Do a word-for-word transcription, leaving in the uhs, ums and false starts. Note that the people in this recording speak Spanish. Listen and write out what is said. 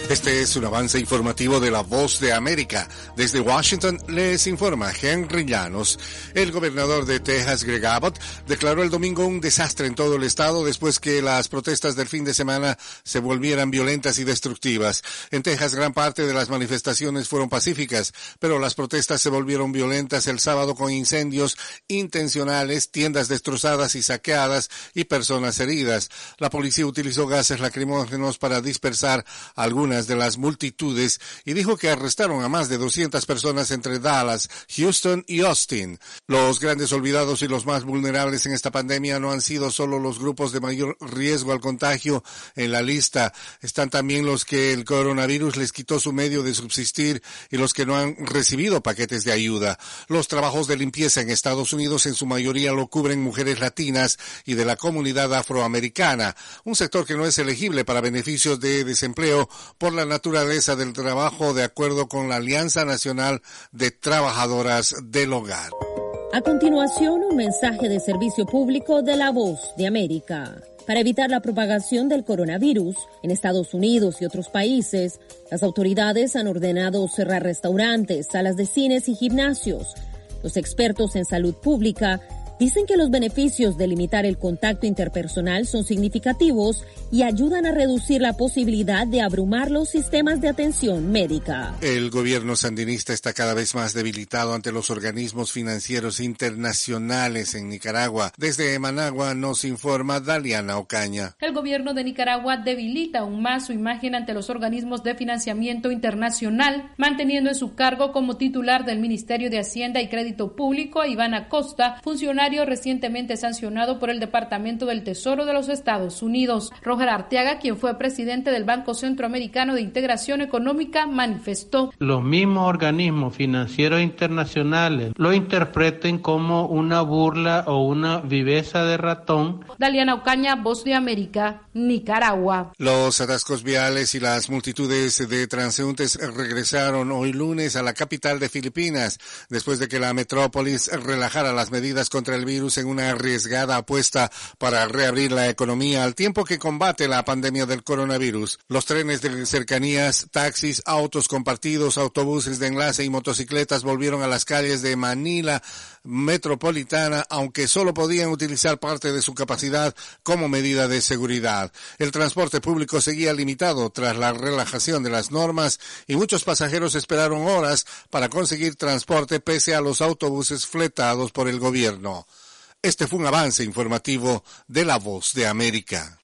Este es un avance informativo de La Voz de América. Desde Washington les informa Henry Llanos. El gobernador de Texas, Greg Abbott, declaró el domingo un desastre en todo el estado después que las protestas del fin de semana se volvieran violentas y destructivas. En Texas, gran parte de las manifestaciones fueron pacíficas, pero las protestas se volvieron violentas el sábado con incendios intencionales, tiendas destrozadas y saqueadas y personas heridas. La policía utilizó gases lacrimógenos para dispersar algunas de las multitudes y dijo que arrestaron a más de doscientas personas entre Dallas, Houston y Austin. Los grandes olvidados y los más vulnerables en esta pandemia no han sido solo los grupos de mayor riesgo al contagio en la lista. Están también los que el coronavirus les quitó su medio de subsistir y los que no han recibido paquetes de ayuda. Los trabajos de limpieza en Estados Unidos en su mayoría lo cubren mujeres latinas y de la comunidad afroamericana, un sector que no es elegible para beneficios de desempleo por la naturaleza del trabajo, de acuerdo con la Alianza Nacional de Trabajadoras del Hogar. A continuación, un mensaje de servicio público de La Voz de América. Para evitar la propagación del coronavirus en Estados Unidos y otros países, las autoridades han ordenado cerrar restaurantes, salas de cines y gimnasios. Los expertos en salud pública dicen que los beneficios de limitar el contacto interpersonal son significativos y ayudan a reducir la posibilidad de abrumar los sistemas de atención médica. El gobierno sandinista está cada vez más debilitado ante los organismos financieros internacionales en Nicaragua. Desde Managua nos informa Daliana Ocaña. El gobierno de Nicaragua debilita aún más su imagen ante los organismos de financiamiento internacional, manteniendo en su cargo como titular del Ministerio de Hacienda y Crédito Público a Iván Acosta, funcionario recientemente sancionado por el Departamento del Tesoro de los Estados Unidos. Roger Arteaga, quien fue presidente del Banco Centroamericano de Integración Económica, manifestó: los mismos organismos financieros internacionales lo interpreten como una burla o una viveza de ratón. Daliana Ocaña, Voz de América, Nicaragua. Los atascos viales y las multitudes de transeúntes regresaron hoy lunes a la capital de Filipinas, después de que la metrópolis relajara las medidas contra el virus en una arriesgada apuesta para reabrir la economía al tiempo que combate la pandemia del coronavirus. Los trenes de cercanías, taxis, autos compartidos, autobuses de enlace y motocicletas volvieron a las calles de Manila metropolitana, aunque solo podían utilizar parte de su capacidad como medida de seguridad. El transporte público seguía limitado tras la relajación de las normas y muchos pasajeros esperaron horas para conseguir transporte pese a los autobuses fletados por el gobierno. Este fue un avance informativo de La Voz de América.